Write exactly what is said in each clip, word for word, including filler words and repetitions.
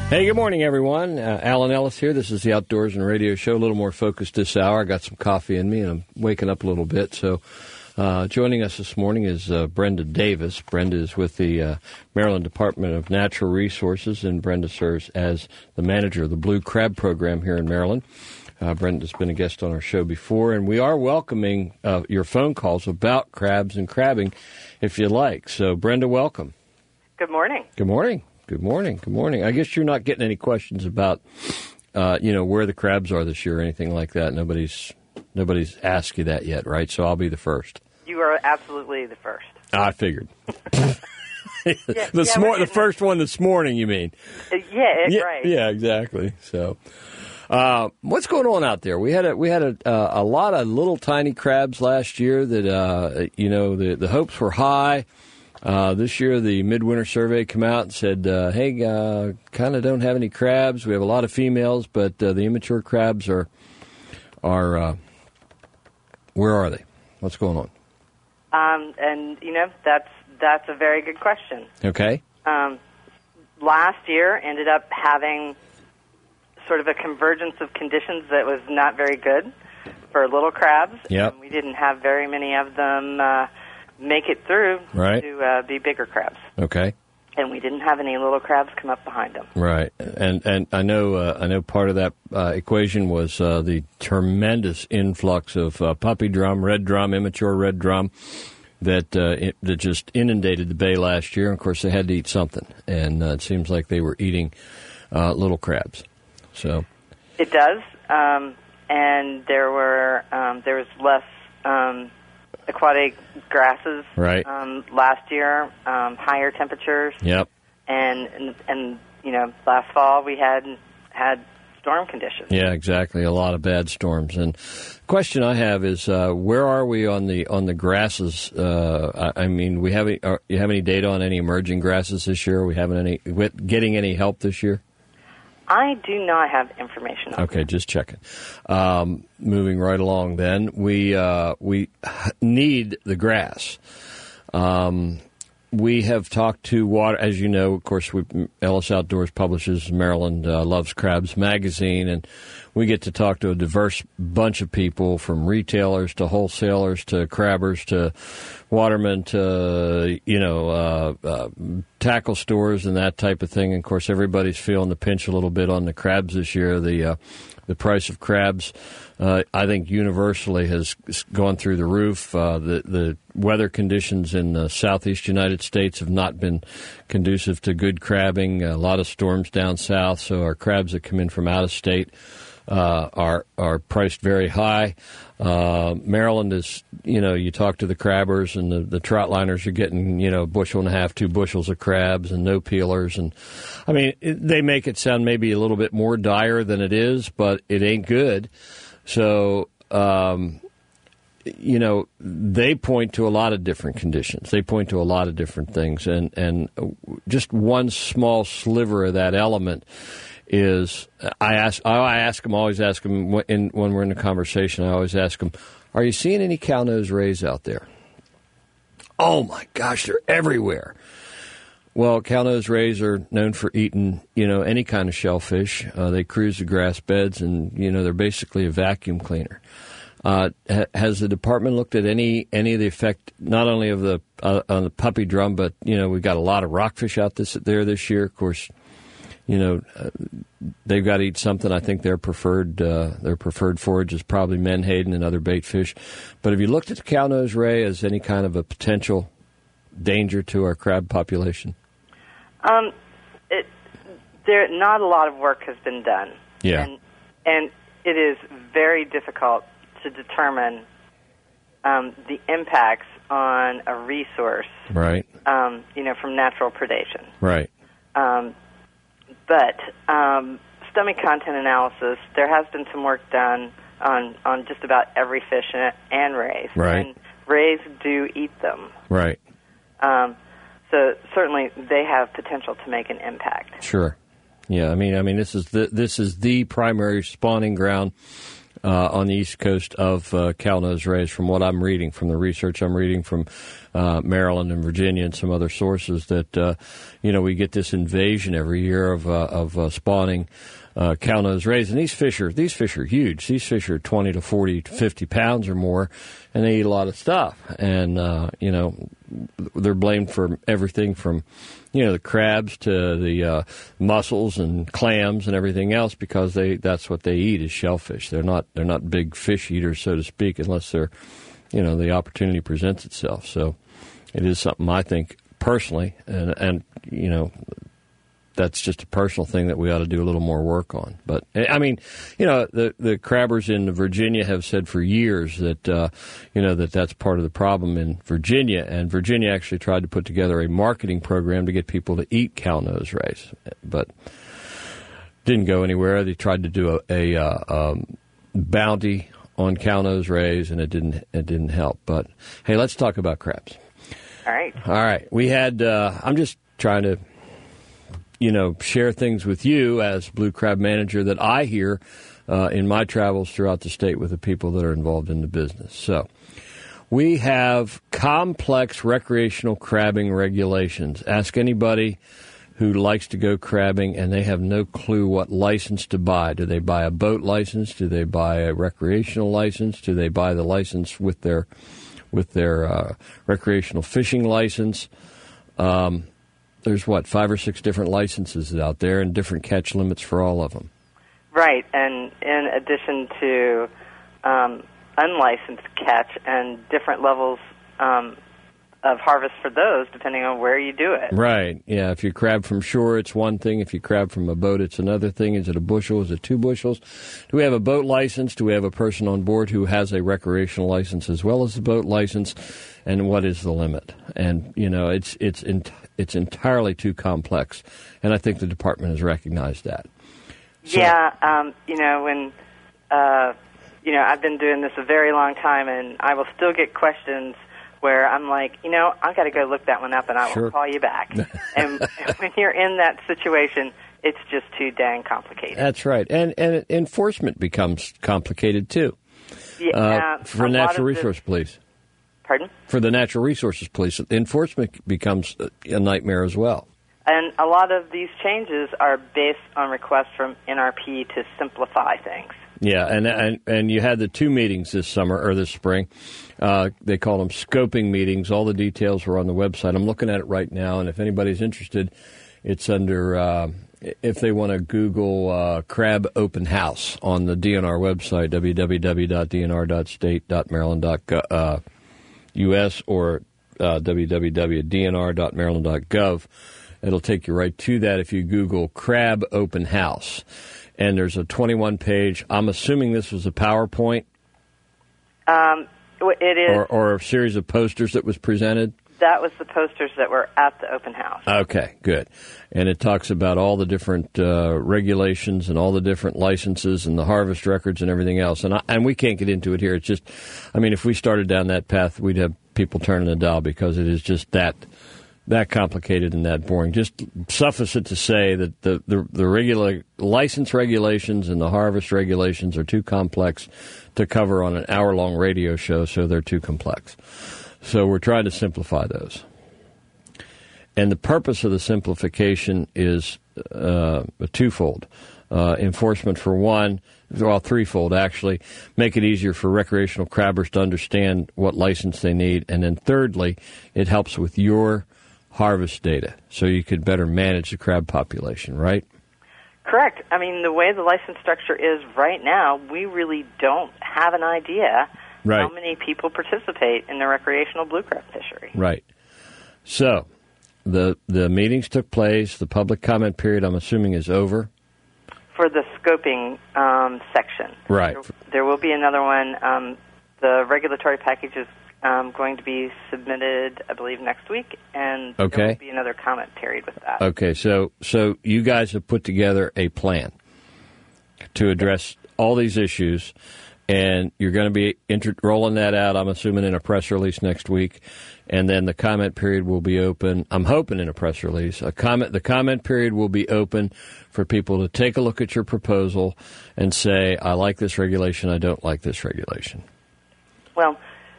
Hey, good morning, everyone. Uh, Alan Ellis here. This is the Outdoors and Radio Show. A little more focused this hour. I got some coffee in me, and I'm waking up a little bit. So uh, joining us this morning is uh, Brenda Davis. Brenda is with the uh, Maryland Department of Natural Resources, and Brenda serves as the manager of the Blue Crab Program here in Maryland. Uh, Brenda's been a guest on our show before, and we are welcoming uh, your phone calls about crabs and crabbing, if you like. So, Brenda, welcome. Good morning. Good morning. Good morning. Good morning. I guess you're not getting any questions about, uh, you know, where the crabs are this year or anything like that. Nobody's nobody's asked you that yet, right? So I'll be the first. You are absolutely the first. I figured. yeah, the, yeah, smor- the first one this morning, you mean? Uh, yeah, yeah, right. Yeah, exactly. So, uh, what's going on out there? We had a we had a uh, a lot of little tiny crabs last year. That uh, you know the the hopes were high. Uh, this year, the midwinter survey came out and said, uh, hey, uh, kind of don't have any crabs. We have a lot of females, but uh, the immature crabs are, are uh, where are they? What's going on? Um, and, you know, that's that's a very good question. Okay. Um, last year ended up having sort of a convergence of conditions that was not very good for little crabs. Yep. And we didn't have very many of them uh make it through right. to uh, be bigger crabs. Okay. And we didn't have any little crabs come up behind them. Right. And and I know uh, I know part of that uh, equation was uh, the tremendous influx of uh, puppy drum, red drum, immature red drum that uh, it, that just inundated the bay last year. And of course, they had to eat something, and uh, it seems like they were eating uh, little crabs. So it does, um, and there were um, there was less. Um, aquatic grasses right. um, last year, um, higher temperatures. Yep. And, and, and, you know, last fall we had had storm conditions. Yeah, exactly. A lot of bad storms. And the question I have is, uh, where are we on the on the grasses? Uh, I, I mean, we have any, are, you have any data on any emerging grasses this year? Are we having any getting any help this year? I do not have information on Okay, that. just checking. Um, moving right along then, we uh, we need the grass. Um, we have talked to water, as you know, of course, we, Ellis Outdoors publishes Maryland uh, Loves Crabs magazine, and we get to talk to a diverse bunch of people, from retailers to wholesalers to crabbers to watermen to, you know, uh, uh, tackle stores and that type of thing. And, of course, everybody's feeling the pinch a little bit on the crabs this year. The uh, the price of crabs, uh, I think, universally has gone through the roof. Uh, the, the weather conditions in the southeast United States have not been conducive to good crabbing. A lot of storms down south, so our crabs that come in from out of state Uh, are are priced very high. Uh, Maryland is, you know, you talk to the crabbers and the, the trout liners are getting, you know, a bushel and a half, two bushels of crabs and no peelers. And I mean, it, they make it sound maybe a little bit more dire than it is, but it ain't good. So, um, you know, they point to a lot of different conditions. They point to a lot of different things. And, and just one small sliver of that element is I ask I ask them, always ask them in, when we're in a conversation, I always ask them, are you seeing any cow-nose rays out there? Oh, my gosh, they're everywhere. Well, cow-nose rays are known for eating, you know, any kind of shellfish. Uh, they cruise the grass beds, and, you know, they're basically a vacuum cleaner. Uh, ha- has the department looked at any any of the effect, not only of the uh, on the puppy drum, but, you know, we've got a lot of rockfish out this, there this year, of course. You know, uh, they've got to eat something. I think their preferred uh, their preferred forage is probably menhaden and other bait fish. But have you looked at the cow-nose ray as any kind of a potential danger to our crab population? Um, it, there, not a lot of work has been done. Yeah. And, and it is very difficult to determine um, the impacts on a resource, right? Um, you know, from natural predation. Right. Um, but um, stomach content analysis, there has been some work done on, on just about every fish and, and rays. Right. And rays do eat them. Right. Um, so certainly they have potential to make an impact. Sure. Yeah, I mean, I mean, this is the this is the primary spawning ground uh, on the east coast of uh, cow-nosed rays, from what I'm reading, from the research I'm reading from uh, Maryland and Virginia and some other sources, that, uh, you know, we get this invasion every year of, uh, of uh, spawning uh, cow-nosed rays. And these fish are, these fish are huge. These fish are twenty to forty to fifty pounds or more, and they eat a lot of stuff. And, uh, you know, they're blamed for everything from, you know, the crabs to the uh, mussels and clams and everything else, because they that's what they eat is shellfish. They're not they're not big fish eaters, so to speak, unless they're, you know, the opportunity presents itself. So it is something I think personally, and and you know, that's just a personal thing that we ought to do a little more work on. But, I mean, you know, the the crabbers in Virginia have said for years that, uh, you know, that that's part of the problem in Virginia. And Virginia actually tried to put together a marketing program to get people to eat cow-nosed rays. But didn't go anywhere. They tried to do a, a uh, um, bounty on cow-nosed rays, and it didn't, it didn't help. But, hey, let's talk about crabs. All right. All right. We had, uh, I'm just trying to, you know, share things with you as Blue Crab manager that I hear uh, in my travels throughout the state with the people that are involved in the business. So we have complex recreational crabbing regulations. Ask anybody who likes to go crabbing, and they have no clue what license to buy. Do they buy a boat license? Do they buy a recreational license? Do they buy the license with their with their uh, recreational fishing license? Um There's, what, five or six different licenses out there and different catch limits for all of them. Right, and in addition to um, unlicensed catch and different levels um, of harvest for those, depending on where you do it. Right, yeah. If you crab from shore, it's one thing. If you crab from a boat, it's another thing. Is it a bushel? Is it two bushels? Do we have a boat license? Do we have a person on board who has a recreational license as well as the boat license? And what is the limit? And, you know, it's it's ent- it's entirely too complex. And I think the department has recognized that. So, yeah, um, you know, when, uh, you know, I've been doing this a very long time, and I will still get questions where I'm like, you know, I've got to go look that one up, and I will sure. call you back. And when you're in that situation, it's just too dang complicated. That's right. And and enforcement becomes complicated, too. Yeah, uh, for Natural Resource Police. Pardon? For the Natural Resources Police, enforcement becomes a nightmare as well. And a lot of these changes are based on requests from N R P to simplify things. Yeah, and and, and you had the two meetings this summer, or this spring. Uh, they called them scoping meetings. All the details were on the website. I'm looking at it right now, and if anybody's interested, it's under, uh, if they want to Google uh, Crab Open House on the D N R website, w w w dot d n r dot state dot maryland dot u s or uh, w w w dot d n r dot maryland dot gov. It'll take you right to that if you Google Crab Open House. And there's a twenty-one page, I'm assuming this was a PowerPoint? Um, it is. Or, or a series of posters that was presented? That was the posters that were at the open house. Okay, good. And it talks about all the different uh, regulations and all the different licenses and the harvest records and everything else. And I, and we can't get into it here. It's just, I mean, if we started down that path, we'd have people turning the dial because it is just that that complicated and that boring. Just suffice it to say that the, the, the regular license regulations and the harvest regulations are too complex to cover on an hour-long radio show, so they're too complex. So we're trying to simplify those. And the purpose of the simplification is uh, twofold. Uh, enforcement for one, well, threefold actually, make it easier for recreational crabbers to understand what license they need. And then thirdly, it helps with your harvest data so you could better manage the crab population, right? Correct. I mean, the way the license structure is right now, we really don't have an idea right. how many people participate in the recreational blue crab fishery. Right. So the the meetings took place. The public comment period, I'm assuming, is over. For the scoping um, section. Right. There, there will be another one. Um, the regulatory package is um, going to be submitted, I believe, next week, and okay. there will be another comment period with that. Okay, so so you guys have put together a plan to address all these issues, and you're going to be inter- rolling that out, I'm assuming, in a press release next week. And then the comment period will be open. I'm hoping in a press release. A comment. The comment period will be open for people to take a look at your proposal and say, I like this regulation, I don't like this regulation. Well,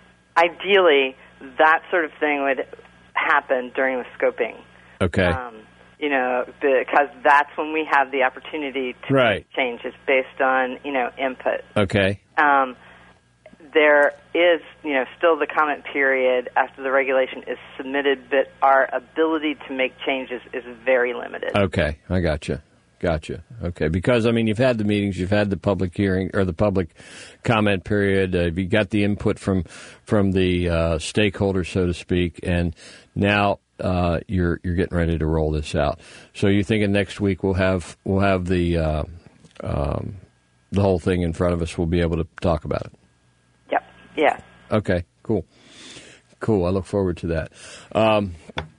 ideally, that sort of thing would happen during the scoping. Okay. Um, you know, because that's when we have the opportunity to right. make changes based on, you know, input. Okay. Um, there is, you know, still the comment period after the regulation is submitted, but our ability to make changes is very limited. Okay, I gotcha. Gotcha. Okay, because, I mean, you've had the meetings, you've had the public hearing, or the public comment period, uh, you got the input from from the uh, stakeholders, so to speak, and now uh, you're you're getting ready to roll this out. So you're thinking next week we'll have we'll have the uh, um, the whole thing in front of us, we'll be able to talk about it. Yep. Yeah. Okay, cool. Cool, I look forward to that. Um,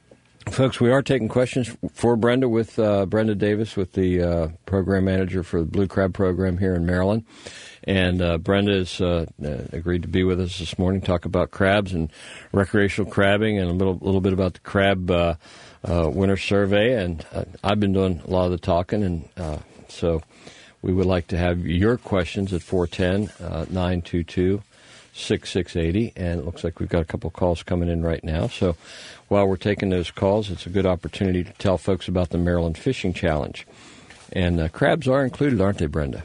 folks, we are taking questions for Brenda with uh, Brenda Davis, with the uh, program manager for the Blue Crab program here in Maryland. And uh, Brenda has uh, agreed to be with us this morning, talk about crabs and recreational crabbing and a little little bit about the crab uh, uh, winter survey. And uh, I've been doing a lot of the talking, and uh, so we would like to have your questions at four one zero, nine two two, six six eight zero. And it looks like we've got a couple of calls coming in right now. So while we're taking those calls, it's a good opportunity to tell folks about the Maryland Fishing Challenge. And uh, crabs are included, aren't they, Brenda?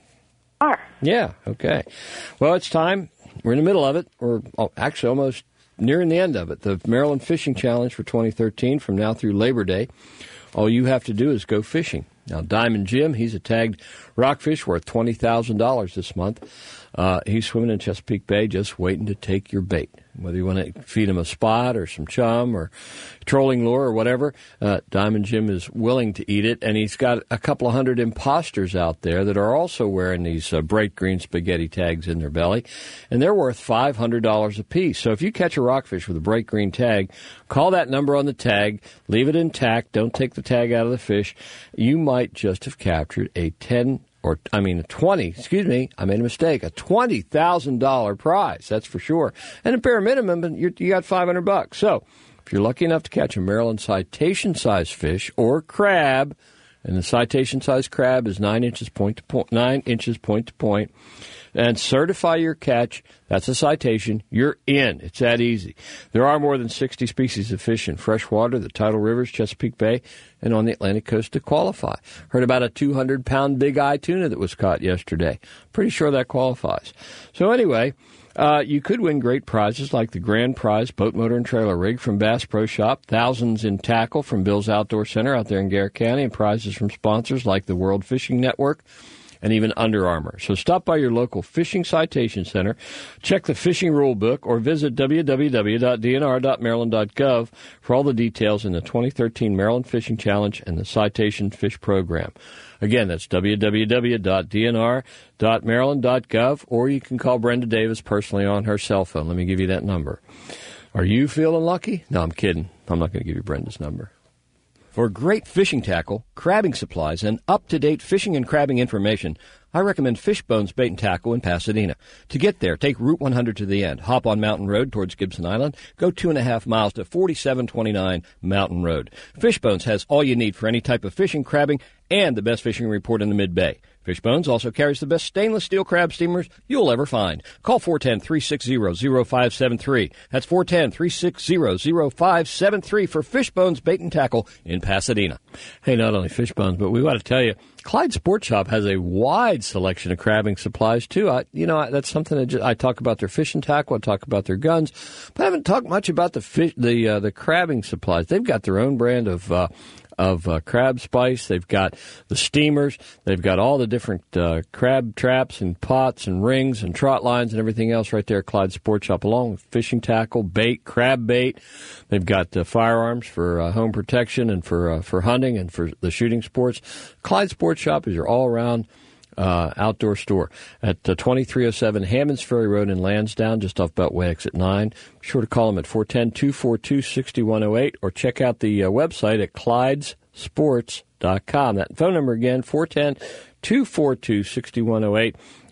Are. Yeah, okay. Well, it's time. We're in the middle of it. We're oh, actually almost nearing the end of it. The Maryland Fishing Challenge for twenty thirteen, from now through Labor Day. All you have to do is go fishing. Now, Diamond Jim, he's a tagged rockfish worth twenty thousand dollars this month. Uh, he's swimming in Chesapeake Bay just waiting to take your bait. Whether you want to feed him a spot or some chum or trolling lure or whatever, uh, Diamond Jim is willing to eat it. And he's got a couple of hundred imposters out there that are also wearing these uh, bright green spaghetti tags in their belly. And they're worth five hundred dollars a piece. So if you catch a rockfish with a bright green tag, call that number on the tag, leave it intact, don't take the tag out of the fish. You might just have captured a ten Or, I mean, a twenty, excuse me, I made a mistake, a twenty thousand dollars prize, that's for sure. And a bare minimum, you're, you got five hundred bucks. So, if you're lucky enough to catch a Maryland citation-sized fish or crab, and the citation-sized crab is nine inches point to point, nine inches point to point, and certify your catch, that's a citation, you're in. It's that easy. There are more than sixty species of fish in freshwater, the tidal rivers, Chesapeake Bay, and on the Atlantic coast to qualify. Heard about a two hundred pound big eye tuna that was caught yesterday. Pretty sure that qualifies. So anyway, uh, you could win great prizes like the grand prize boat motor and trailer rig from Bass Pro Shop, thousands in tackle from Bill's Outdoor Center out there in Garrett County, and prizes from sponsors like the World Fishing Network and even Under Armour. So stop by your local fishing citation center, check the fishing rule book, or visit w w w dot d n r dot maryland dot gov for all the details in the twenty thirteen Maryland Fishing Challenge and the Citation Fish Program. Again, that's w w w dot d n r dot maryland dot gov, or you can call Brenda Davis personally on her cell phone. Let me give you that number. Are you feeling lucky? No, I'm kidding. I'm not going to give you Brenda's number. For great fishing tackle, crabbing supplies, and up-to-date fishing and crabbing information, I recommend Fishbones Bait and Tackle in Pasadena. To get there, take Route one hundred to the end. Hop on Mountain Road towards Gibson Island. Go two and a half miles to forty-seven twenty-nine Mountain Road. Fishbones has all you need for any type of fishing, crabbing, and the best fishing report in the Mid-Bay. Fishbones also carries the best stainless steel crab steamers you'll ever find. Call four one zero, three six zero, zero five seven three. That's four one zero, three six zero, zero five seven three for Fishbones Bait and Tackle in Pasadena. Hey, not only Fishbones, but we want to tell you, Clyde Sports Shop has a wide selection of crabbing supplies, too. I, you know, that's something that just, I talk about their fishing tackle, I talk about their guns, but I haven't talked much about the fish, the uh, the crabbing supplies. They've got their own brand of uh, of uh, crab spice. They've got the steamers. They've got all the different uh, crab traps and pots and rings and trot lines and everything else right there at Clyde Sports Shop, along with fishing tackle, bait, crab bait. They've got uh, firearms for uh, home protection and for uh, for hunting and for the shooting sports. Clyde Sports Shop is your all-around Uh, outdoor store at uh, twenty-three oh seven Hammonds Ferry Road in Lansdowne, just off Beltway Exit nine. Be sure to call them at four one zero, two four two, six one zero eight or check out the uh, website at clydes sports dot com. That phone number again, four one zero, two four two, six one zero eight.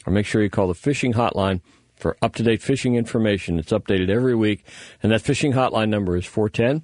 or make sure you call the fishing hotline for up-to-date fishing information. It's updated every week, and that fishing hotline number is four one zero,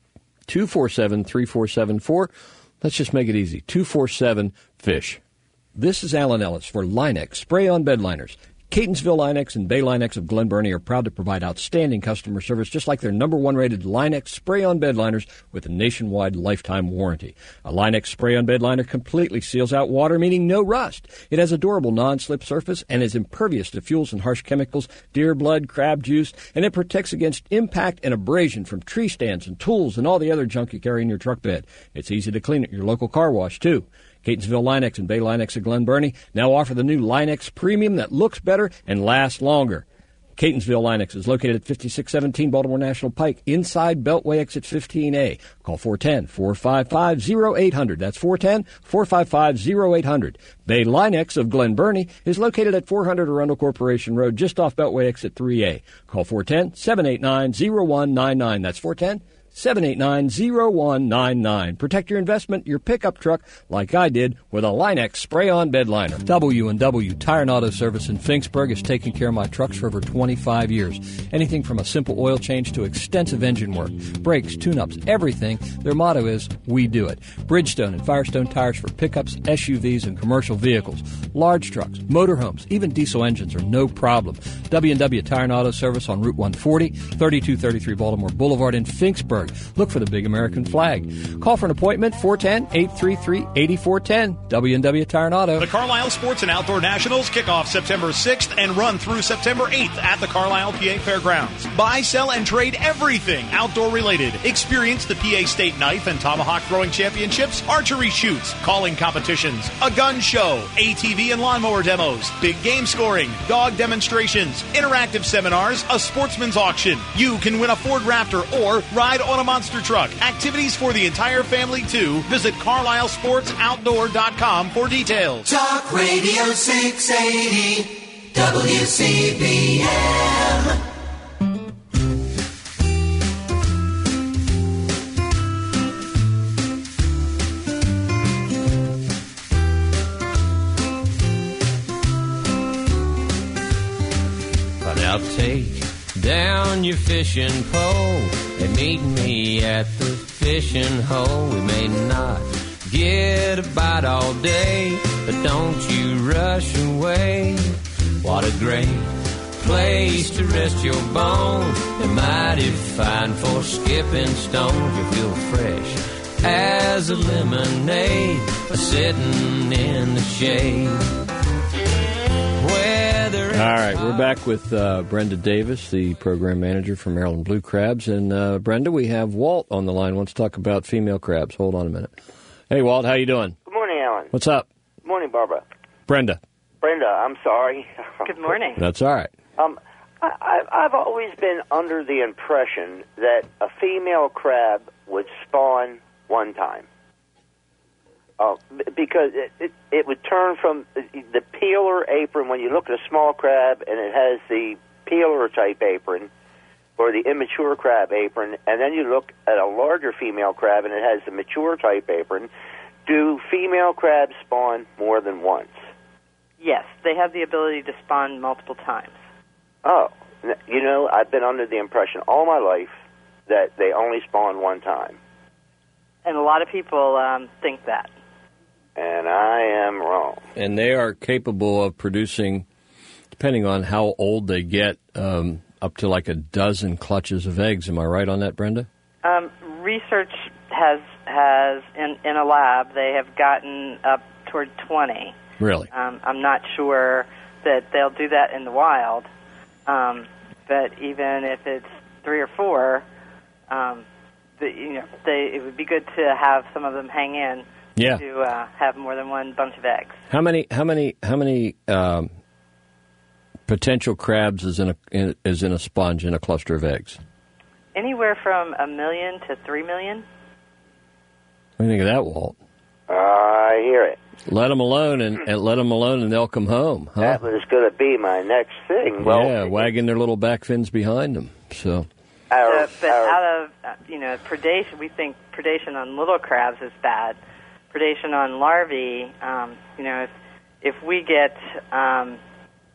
two four seven, three four seven four. Let's just make it easy, two four seven, FISH. This is Alan Ellis for Line-X Spray-On Bed Liners. Catonsville Line-X and Bay Line-X of Glen Burnie are proud to provide outstanding customer service, just like their number one rated Line-X spray-on bed liners with a nationwide lifetime warranty. A Line-X spray-on bed liner completely seals out water, meaning no rust. It has a durable non-slip surface and is impervious to fuels and harsh chemicals, deer blood, crab juice, and it protects against impact and abrasion from tree stands and tools and all the other junk you carry in your truck bed. It's easy to clean at your local car wash, too. Catonsville Line-X and Bay Line-X of Glen Burnie now offer the new Line-X Premium that looks better and lasts longer. Catonsville Line-X is located at fifty-six seventeen Baltimore National Pike, inside Beltway exit fifteen A. Call four one zero, four five five, zero eight zero zero. That's four one zero, four five five, zero eight zero zero. Bay Line-X of Glen Burnie is located at four hundred Arundel Corporation Road, just off Beltway exit three A. Call four one zero, seven eight nine, zero one nine nine. That's four one zero, seven eight nine, zero one nine nine. Protect your investment, your pickup truck, like I did with a Line-X spray-on bed liner. W and W Tire and Auto Service in Finksburg has taken care of my trucks for over twenty-five years. Anything from a simple oil change to extensive engine work, brakes, tune-ups, everything. Their motto is, we do it. Bridgestone and Firestone tires for pickups, S U Vs, and commercial vehicles. Large trucks, motorhomes, even diesel engines are no problem. W and W Tire and Auto Service on Route one forty, thirty-two thirty-three Baltimore Boulevard in Finksburg. Look for the big American flag. Call for an appointment, four one zero, eight three three, eight four one zero. W and W Tire and Auto. The Carlisle Sports and Outdoor Nationals kick off September sixth and run through September eighth at the Carlisle, P A Fairgrounds. Buy, sell, and trade everything outdoor related. Experience the P A State Knife and Tomahawk Throwing Championships, archery shoots, calling competitions, a gun show, A T V and lawnmower demos, big game scoring, dog demonstrations, interactive seminars, a sportsman's auction. You can win a Ford Raptor or ride on a monster truck. Activities for the entire family, too. Visit Carlisle Sports Outdoor dot com for details. Talk Radio six eighty W C B M. But I'll take down your fishing pole and meet me at the fishing hole. We may not get a bite all day, but don't you rush away. What a great place to rest your bones, and mighty fine for skipping stones. You feel fresh as a lemonade, sitting in the shade. All right, we're back with uh, Brenda Davis, the program manager for Maryland Blue Crabs. And, uh, Brenda, we have Walt on the line. Wants to talk about female crabs. Hold on a minute. Hey, Walt, how you doing? Good morning, Alan. What's up? Good morning, Barbara. Brenda. Brenda, I'm sorry. Good morning. That's all right. Um, I, I, I've always been under the impression that a female crab would spawn one time. Uh, because it, it, it would turn from the peeler apron, when you look at a small crab and it has the peeler type apron or the immature crab apron, and then you look at a larger female crab and it has the mature type apron, do female crabs spawn more than once? Yes, they have the ability to spawn multiple times. Oh, you know, I've been under the impression all my life that they only spawn one time. And a lot of people um, think that. And I am wrong. And they are capable of producing, depending on how old they get, um, up to like a dozen clutches of eggs. Am I right on that, Brenda? Um, research has, has in, in a lab, they have gotten up toward twenty. Really? Um, I'm not sure that they'll do that in the wild, um, but even if it's three or four, um, the, you know, they, it would be good to have some of them hang in. Yeah. To uh, have more than one bunch of eggs. How many? How many? How many um, potential crabs is in a in, is in a sponge in a cluster of eggs? Anywhere from a million to three million. What do you think of that, Walt? I hear it. Let them alone, and, and let them alone, and they'll come home. Huh? That was going to be my next thing. Well, yeah, wagging their little back fins behind them. So. Our, uh, but our, out of uh, you know predation, we think predation on little crabs is bad. Predation on larvae, um, you know, if if we get um,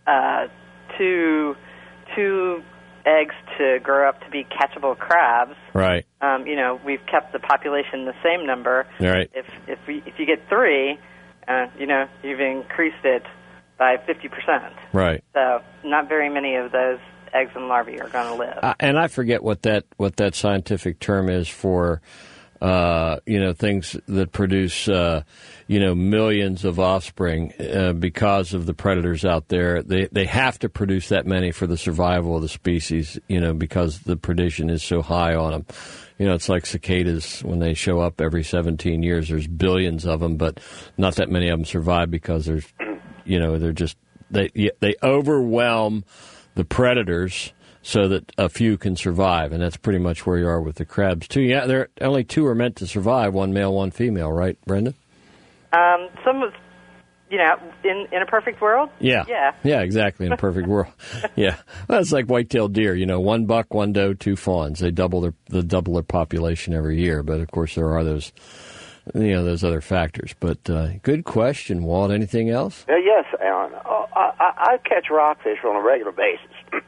uh, two two eggs to grow up to be catchable crabs. Right. Um, you know, we've kept the population the same number. Right. If if we if you get three, uh, you know, you've increased it by fifty percent. Right. So not very many of those eggs and larvae are going to live. Uh, and I forget what that what that scientific term is for, uh, you know, things that produce, uh, you know, millions of offspring uh, because of the predators out there. They they have to produce that many for the survival of the species, you know, because the predation is so high on them. You know, it's like cicadas when they show up every seventeen years. There's billions of them, but not that many of them survive because there's, you know, they're just they they overwhelm the predators so that a few can survive, and that's pretty much where you are with the crabs too. Yeah, there only two are meant to survive: one male, one female. Right, Brenda? Um, some of, you know, in in a perfect world. Yeah, yeah, yeah, exactly. In a perfect world, yeah. Well, it's like white-tailed deer. You know, one buck, one doe, two fawns. They double their they double their population every year. But of course, there are those, you know, those other factors. But uh, good question, Walt. Anything else? Uh, yes, Alan. Oh, I, I, I catch rockfish on a regular basis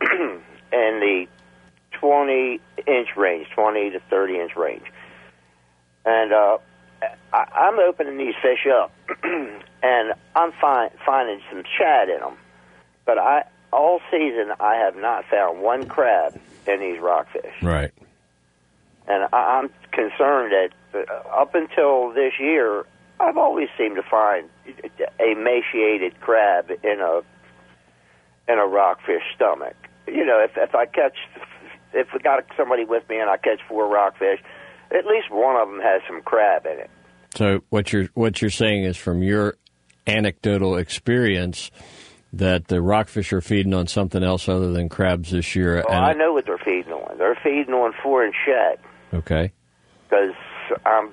in the twenty-inch range, twenty to thirty-inch range. And uh, I, I'm opening these fish up, and I'm find, finding some shad in them. But I all season, I have not found one crab in these rockfish. Right. And I, I'm concerned that uh, up until this year, I've always seemed to find a emaciated crab in a in a rockfish stomach. You know, if if I catch, if we got somebody with me and I catch four rockfish, at least one of them has some crab in it. So what you're what you're saying is, from your anecdotal experience, that the rockfish are feeding on something else other than crabs this year. Well, and I know what they're feeding on. They're feeding on four-inch shad. Okay. Because I'm.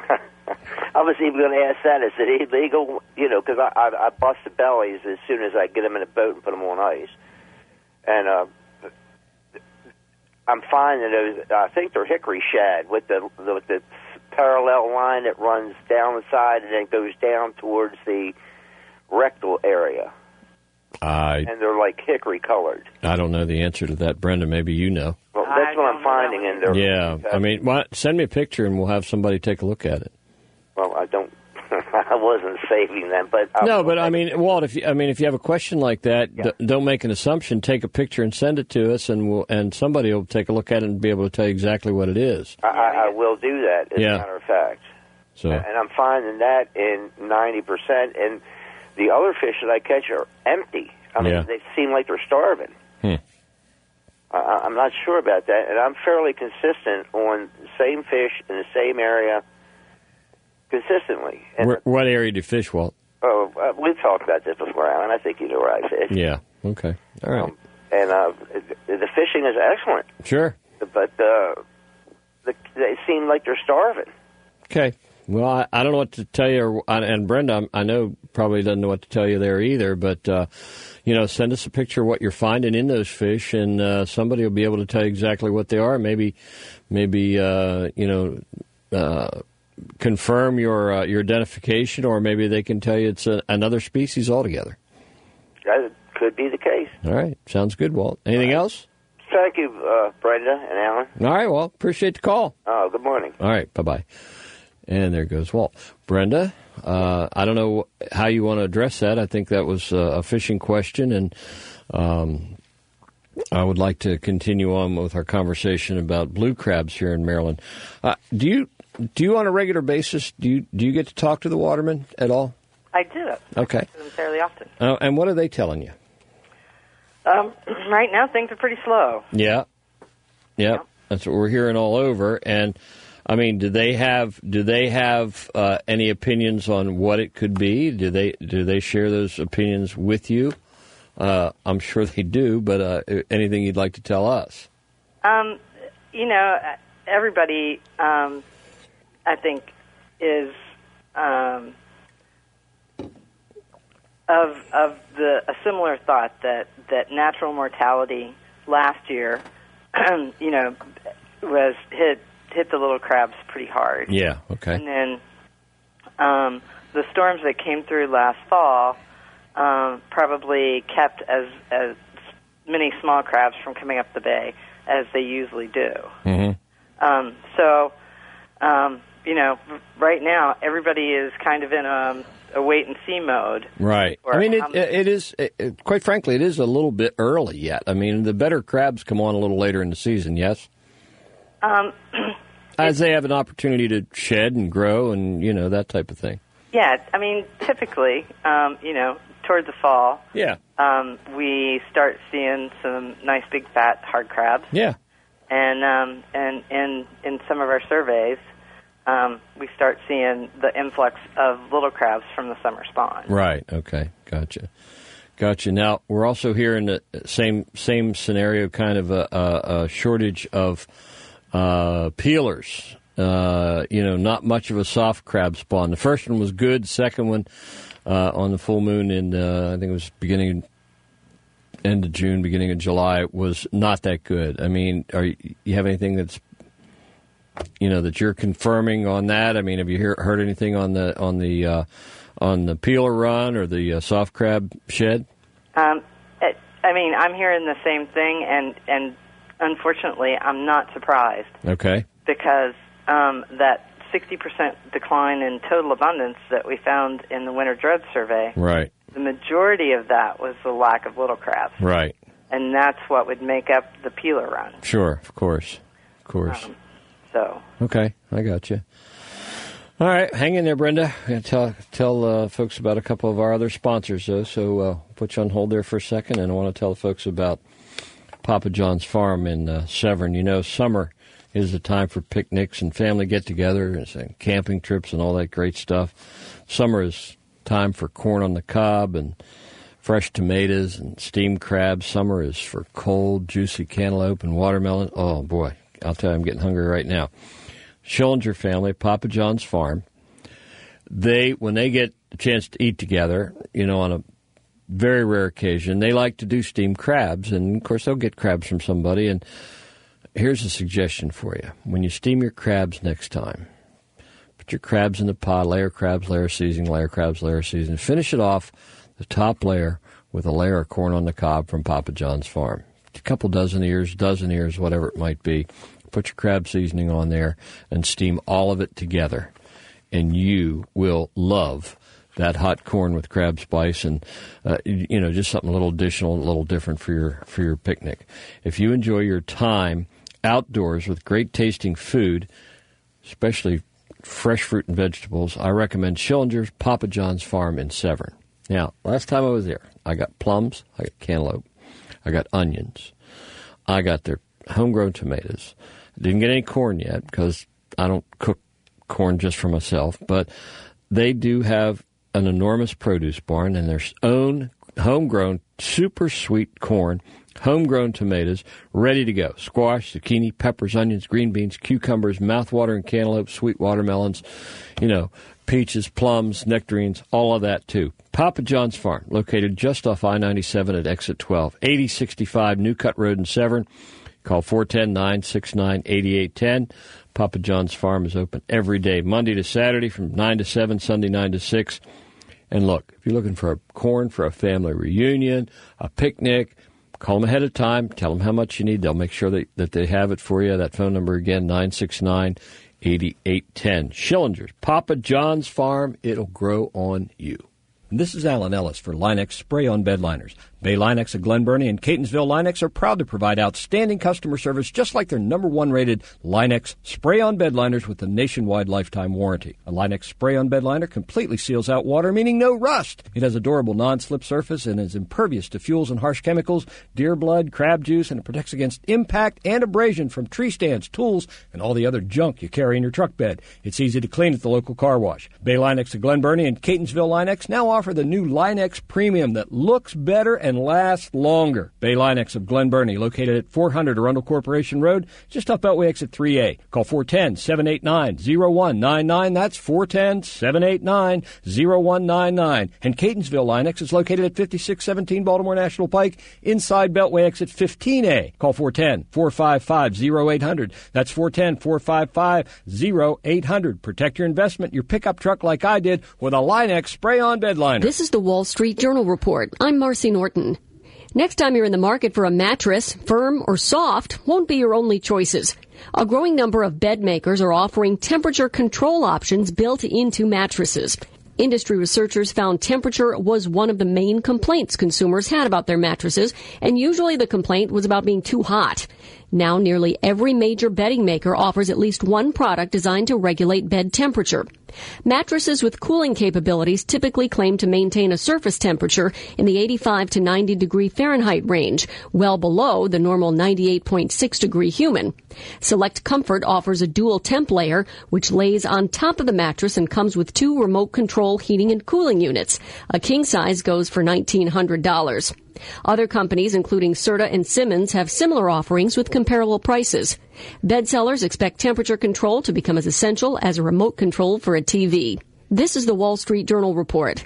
I was even going to ask that. Is it illegal? You know, because I, I, I bust the bellies as soon as I get them in a boat and put them on ice. And uh, I'm finding those, I think they're hickory shad with the, the, with the parallel line that runs down the side and then goes down towards the rectal area. I, and they're like hickory colored. I don't know the answer to that, Brenda. Maybe you know. Well, that's what I'm finding in there. Yeah, I mean, well, send me a picture and we'll have somebody take a look at it. Well, I don't. I wasn't saving them, but I no. But I mean, Walt, if you, I mean, if you have a question like that, yeah. d- don't make an assumption. Take a picture and send it to us, and we'll, and somebody will take a look at it and be able to tell you exactly what it is. I, I, I will do that. As yeah. a matter of fact. So, and I'm finding that in ninety percent, and the other fish that I catch are empty. I mean, yeah. they seem like they're starving. Hmm. I, I'm not sure about that, and I'm fairly consistent on the same fish in the same area consistently. And Where, what area do you fish, Walt? Oh, uh, we've talked about this before, Alan. I think you know where I fish. Yeah. Okay. All right. Um, and uh, the, the fishing is excellent. Sure. But uh, the, they seem like they're starving. Okay. Well, I, I don't know what to tell you, and Brenda, I know probably doesn't know what to tell you there either, but, uh, you know, send us a picture of what you're finding in those fish, and uh, somebody will be able to tell you exactly what they are. Maybe, maybe uh, you know, uh, confirm your uh, your identification, or maybe they can tell you it's a, another species altogether. That could be the case. All right. Sounds good, Walt. Anything uh, else? Thank you, uh, Brenda and Alan. All right, well, appreciate the call. Oh, good morning. All right, bye-bye. And there goes Walt. Brenda, uh, I don't know how you want to address that. I think that was uh, a fishing question, and um, I would like to continue on with our conversation about blue crabs here in Maryland. Uh, do you do you on a regular basis, do you, do you get to talk to the watermen at all? I do. Okay. I talk to them fairly often. Uh, and what are they telling you? Um, right now, things are pretty slow. Yeah. Yeah. Yep. That's what we're hearing all over. And I mean, do they have do they have uh, any opinions on what it could be? Do they do they share those opinions with you? Uh, I'm sure they do. But uh, anything you'd like to tell us? Um, you know, everybody, um, I think, is um, of of the a similar thought that that natural mortality last year, you know, was hit. hit the little crabs pretty hard. Yeah, okay. And then um, the storms that came through last fall um, probably kept as as many small crabs from coming up the bay as they usually do. Mm-hmm. Um, so, um, you know, right now everybody is kind of in a, a wait and see mode. Right. I mean, it, um, it is, it, quite frankly, it is a little bit early yet. I mean, the better crabs come on a little later in the season, yes? Um, As they have an opportunity to shed and grow and, you know, that type of thing. Yeah, I mean, typically, um, you know, toward the fall, Yeah. um, we start seeing some nice big fat hard crabs. Yeah. And um, and in in some of our surveys, um, we start seeing the influx of little crabs from the summer spawn. Right. Okay. Gotcha. Gotcha. Now we're also hearing the same same scenario, kind of a, a, a shortage of uh, peelers. Uh, you know, not much of a soft crab spawn. The first one was good. The second one uh, on the full moon in uh, I think it was beginning. End of June, beginning of July, was not that good. I mean, are you, you have anything that's, you know, that you're confirming on that? I mean, have you hear, heard anything on the on the uh, on the peeler run or the uh, soft crab shed? Um, it, I mean, I'm hearing the same thing, and and unfortunately, I'm not surprised. Okay. Because um, that sixty percent decline in total abundance that we found in the winter dredge survey. Right. The majority of that was the lack of little crabs. Right. And that's what would make up the peeler run. Sure, of course. Of course. Um, so. Okay, I got you. All right, hang in there, Brenda. I'm going to tell, tell uh, folks about a couple of our other sponsors, though, so uh, I'll put you on hold there for a second, and I want to tell the folks about Papa John's Farm in uh, Severn. You know, summer is the time for picnics and family get-together and camping trips and all that great stuff. Summer is time for corn on the cob and fresh tomatoes and steamed crabs. Summer is for cold, juicy cantaloupe and watermelon. Oh, boy, I'll tell you, I'm getting hungry right now. Schillinger family, Papa John's Farm, they, when they get a chance to eat together, you know, on a very rare occasion, they like to do steamed crabs. And, of course, they'll get crabs from somebody. And here's a suggestion for you. When you steam your crabs next time, put your crabs in the pot, layer crabs, layer seasoning, layer crabs, layer seasoning. Finish it off, the top layer, with a layer of corn on the cob from Papa John's Farm. A couple dozen ears, dozen ears, whatever it might be. Put your crab seasoning on there and steam all of it together. And you will love that hot corn with crab spice and, uh, you know, just something a little additional, a little different for your, for your picnic. If you enjoy your time outdoors with great tasting food, especially fresh fruit and vegetables, I recommend Schillinger's Papa John's Farm in Severn. Now, last time I was there, I got plums, I got cantaloupe, I got onions, I got their homegrown tomatoes. Didn't get any corn yet because I don't cook corn just for myself, but they do have an enormous produce barn and their own homegrown super sweet corn, homegrown tomatoes, ready to go. Squash, zucchini, peppers, onions, green beans, cucumbers, mouth-watering cantaloupe, sweet watermelons, you know, peaches, plums, nectarines, all of that too. Papa John's Farm, located just off I ninety-seven at exit twelve, eighty sixty-five New Cut Road in Severn. Call four one zero, nine six nine, eight eight one zero. Papa John's Farm is open every day, Monday to Saturday from nine to seven, Sunday nine to six. And look, if you're looking for a corn for a family reunion, a picnic, call them ahead of time. Tell them how much you need. They'll make sure that, that they have it for you. That phone number again, nine six nine, eight eight one zero. Schillinger's, Papa John's Farm. It'll grow on you. This is Alan Ellis for Linex Spray-On Bed Liners. Bay Linex of Glen Burnie and Catonsville Linex are proud to provide outstanding customer service just like their number one rated Linex Spray-On Bed Liners with a nationwide lifetime warranty. A Linex Spray-On Bed Liner completely seals out water, meaning no rust. It has a durable non-slip surface and is impervious to fuels and harsh chemicals, deer blood, crab juice, and it protects against impact and abrasion from tree stands, tools, and all the other junk you carry in your truck bed. It's easy to clean at the local car wash. Bay Linex of Glen Burnie and Catonsville Linex now offer the new Linex Premium that looks better and lasts longer. Bay Linex of Glen Burnie, located at four hundred Arundel Corporation Road, just off Beltway exit three A. Call four one zero, seven eight nine, zero one nine nine. That's four one zero, seven eight nine, zero one nine nine. And Catonsville Linex is located at fifty-six seventeen Baltimore National Pike, inside Beltway exit fifteen A. Call four one zero, four five five, zero eight zero zero. That's four one zero, four five five, zero eight zero zero. Protect your investment, your pickup truck like I did with a Linex Spray-On Bed Liner. headliner. This is the Wall Street Journal report. I'm Marcy Norton. Next time you're in the market for a mattress, firm or soft won't be your only choices. A growing number of bed makers are offering temperature control options built into mattresses. Industry researchers found temperature was one of the main complaints consumers had about their mattresses, and usually the complaint was about being too hot. Now nearly every major bedding maker offers at least one product designed to regulate bed temperature. Mattresses with cooling capabilities typically claim to maintain a surface temperature in the eighty-five to ninety degree Fahrenheit range, well below the normal ninety-eight point six degree human. Select Comfort offers a dual temp layer, which lays on top of the mattress and comes with two remote control heating and cooling units. A king size goes for nineteen hundred dollars. Other companies, including Serta and Simmons, have similar offerings with comparable prices. Bed sellers expect temperature control to become as essential as a remote control for a T V. This is the Wall Street Journal report.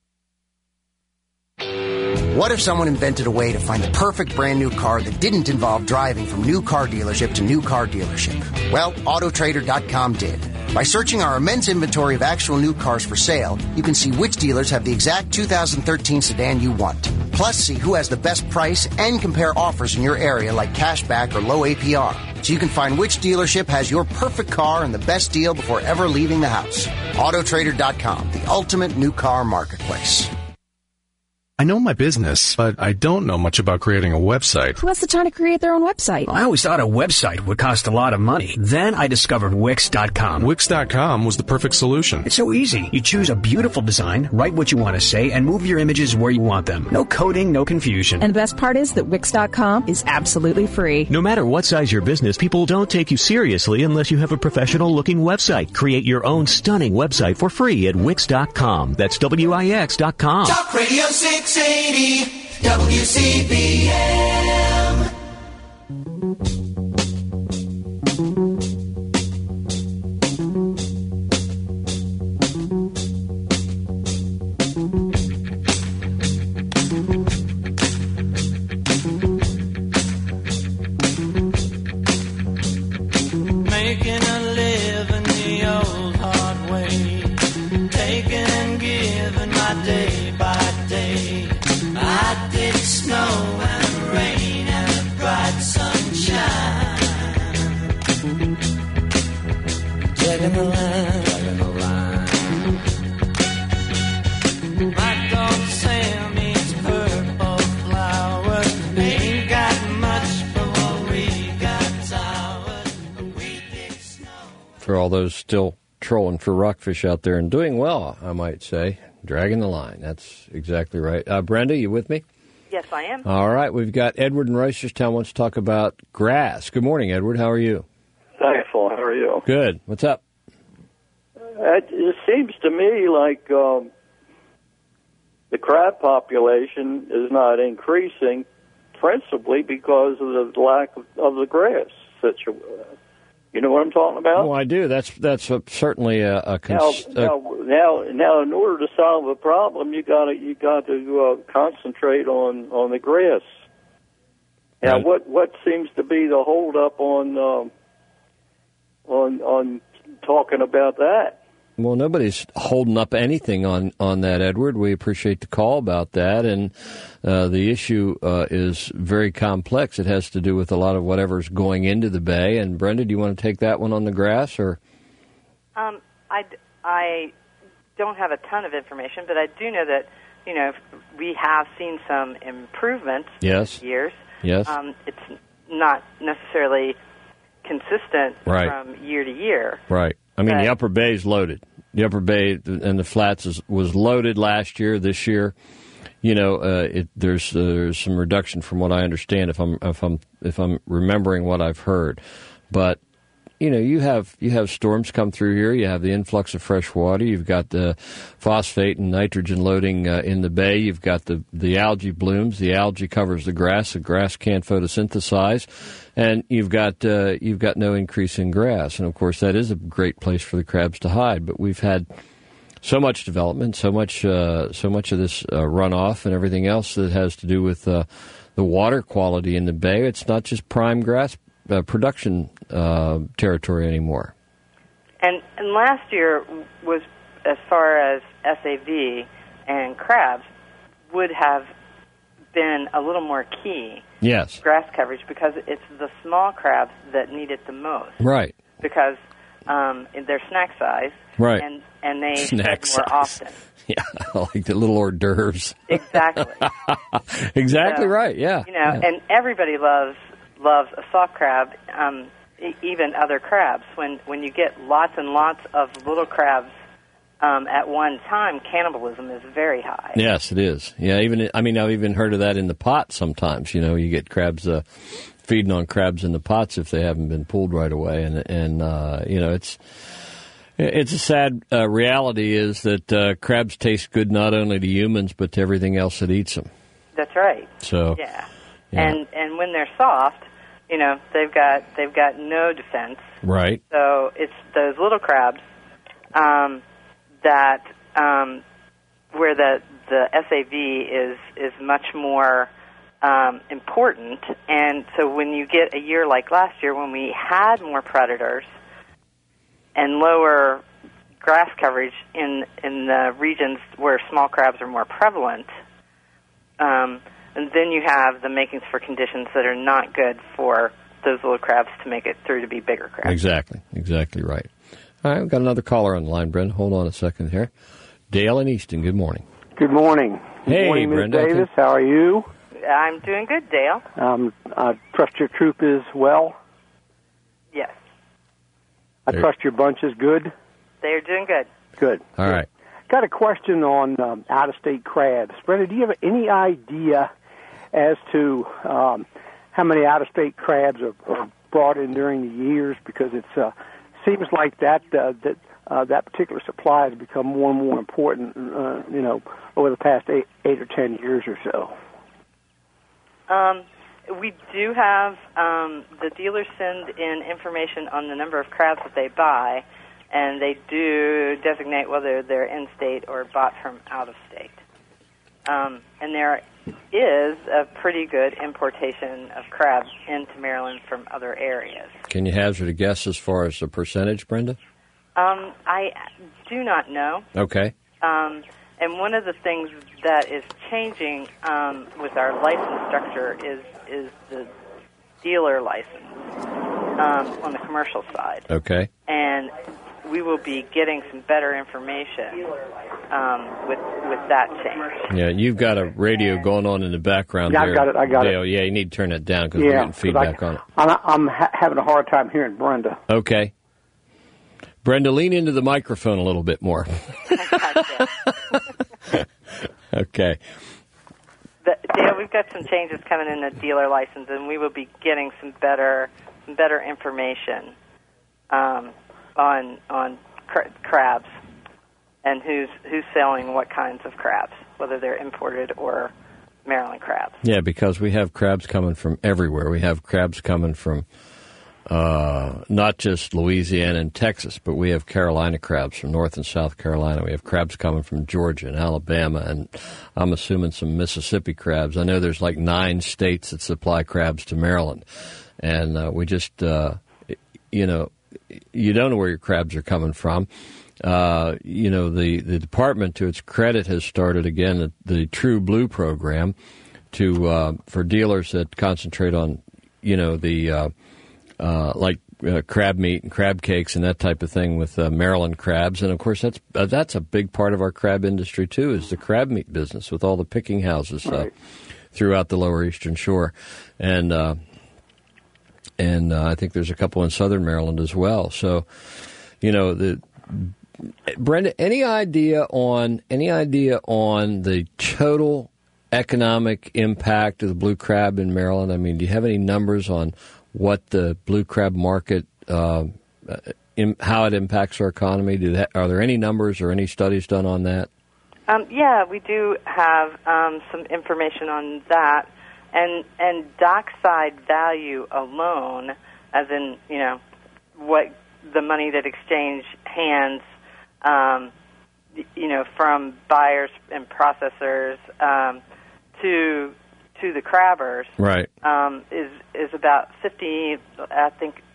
What if someone invented a way to find the perfect brand new car that didn't involve driving from new car dealership to new car dealership? Well, Auto Trader dot com did. By searching our immense inventory of actual new cars for sale, you can see which dealers have the exact two thousand thirteen sedan you want. Plus, see who has the best price and compare offers in your area like cashback or low A P R. So you can find which dealership has your perfect car and the best deal before ever leaving the house. Auto Trader dot com, the ultimate new car marketplace. I know my business, but I don't know much about creating a website. Who has the time to create their own website? I always thought a website would cost a lot of money. Then I discovered Wix dot com. Wix dot com was the perfect solution. It's so easy. You choose a beautiful design, write what you want to say, and move your images where you want them. No coding, no confusion. And the best part is that Wix dot com is absolutely free. No matter what size your business, people don't take you seriously unless you have a professional-looking website. Create your own stunning website for free at Wix dot com. That's W I X dot com. Talk Radio six eighty W C B M. Making a living the old hard way, taking and giving my day by day. I did snow and rain and bright sunshine. Dragging the line, dragging the line. My dog Sam eats purple flowers. Ain't got much, but what we got towers. We dig snow. For all those still trolling for rockfish out there and doing well, I might say. Dragging the line. That's exactly right. Uh, Brenda, you with me? Yes, I am. All right. We've got Edward in Reisterstown wants to talk about grass. Good morning, Edward. How are you? Thankful. How are you? Good. What's up? It, it seems to me like um, the crab population is not increasing principally because of the lack of, of the grass situation. You know what I'm talking about? Oh, I do. That's that's a, certainly a, a, cons- now, now, now, now, in order to solve a problem, you got to you got to uh, concentrate on, on the grass. Now, right. what what seems to be the hold up on um, on on talking about that? Well, nobody's holding up anything on, on that, Edward. We appreciate the call about that, and uh, the issue uh, is very complex. It has to do with a lot of whatever's going into the bay. And Brenda, do you want to take that one on the grass, or? Um, I, I don't have a ton of information, but I do know that, you know, we have seen some improvements Yes. over the years. Yes. Um, it's not necessarily consistent Right. from year to year. Right. I mean, But- the Upper Bay is loaded. The Upper Bay and the Flats is, was loaded last year. This year, you know, uh, it, there's uh, there's some reduction from what I understand, if I'm if I'm if I'm remembering what I've heard. But you know, you have you have storms come through here. You have the influx of fresh water. You've got the phosphate and nitrogen loading uh, in the bay. You've got the the algae blooms. The algae covers the grass. The grass can't photosynthesize. And you've got uh, you've got no increase in grass, and of course that is a great place for the crabs to hide. But we've had so much development, so much uh, so much of this uh, runoff and everything else that has to do with uh, the water quality in the bay. It's not just prime grass uh, production uh, territory anymore. And and last year was, as far as S A V and crabs would have been a little more key. Yes. Grass coverage, because it's the small crabs that need it the most. Right. Because um, they're snack size. Right. And, and they Snack shed more size. often. Yeah, I like the little hors d'oeuvres. Exactly. exactly So, right, yeah. You know, yeah. and everybody loves loves a soft crab, um, e- even other crabs. When when you get lots and lots of little crabs um, at one time, cannibalism is very high. Yes, it is. Yeah, even I mean, I've even heard of that in the pot sometimes. You know, you get crabs uh, feeding on crabs in the pots if they haven't been pulled right away. And, and uh, you know, it's... It's a sad uh, reality is that uh, crabs taste good not only to humans but to everything else that eats them. That's right. So yeah. yeah. and and when they're soft, you know, they've got they've got no defense. Right. So it's those little crabs um, that um, where the the S A V is is much more um, important, and so when you get a year like last year when we had more predators and lower grass coverage in in the regions where small crabs are more prevalent, um, and then you have the makings for conditions that are not good for those little crabs to make it through to be bigger crabs. Exactly, exactly right. All right, we've got another caller on the line, Brenda. Hold on a second here. Dale in Easton, good morning. Good morning. Hey, good morning, Miz Brenda. Davis. How are you? I'm doing good, Dale. Um, I trust your troop is well. Yes, I There- trust your bunch is good. they're doing good. Good. All right. Got a question on um, out-of-state crabs. Brenda, do you have any idea as to um, how many out-of-state crabs are, are brought in during the years? Because it uh, seems like that uh, that uh, that particular supply has become more and more important, uh, you know, over the past eight, eight or ten years or so. Um, we do have um, the dealers send in information on the number of crabs that they buy, and they do designate whether they're in-state or bought from out-of-state. Um, and there is a pretty good importation of crabs into Maryland from other areas. Can you hazard a guess as far as the percentage, Brenda? Um, I do not know. Okay. Um, and one of the things that is changing um, with our license structure is is the dealer license um, on the commercial side. Okay. And we will be getting some better information um, with with that change. Yeah, you've got a radio going on in the background Yeah, I there. got it, I got it. Dale. Yeah, you need to turn that down because we're Yeah, getting feedback 'cause I, on it. I'm, I'm ha- having a hard time hearing Brenda. Okay. Brenda, lean into the microphone a little bit more. Okay. The, Dale, we've got some changes coming in the dealer license, and we will be getting some better some better information um, on on cra- crabs and who's who's selling what kinds of crabs, whether they're imported or Maryland crabs. Yeah, because we have crabs coming from everywhere. We have crabs coming from uh, not just Louisiana and Texas, but we have Carolina crabs from North and South Carolina. We have crabs coming from Georgia and Alabama, and I'm assuming some Mississippi crabs. I know there's like nine states that supply crabs to Maryland, and uh, we just, uh, you know, you don't know where your crabs are coming from. Uh, you know, the, the department, to its credit, has started again the, the True Blue program to uh, for dealers that concentrate on, you know, the uh, uh, like uh, crab meat and crab cakes and that type of thing with uh, Maryland crabs. And of course, that's uh, that's a big part of our crab industry too, is the crab meat business with all the picking houses uh, Right. throughout the Lower Eastern Shore, and uh, and uh, I think there's a couple in Southern Maryland as well. So, you know, the Brenda, any idea on any idea on the total economic impact of the blue crab in Maryland? I mean, do you have any numbers on what the blue crab market, uh, in, how it impacts our economy? Do that, are there any numbers or any studies done on that? Um, yeah, we do have um, some information on that, and and dockside value alone, as in you know what the money that exchange hands, um, you know, from buyers and processors um, to to the crabbers, Right. um, is is about fifty. I think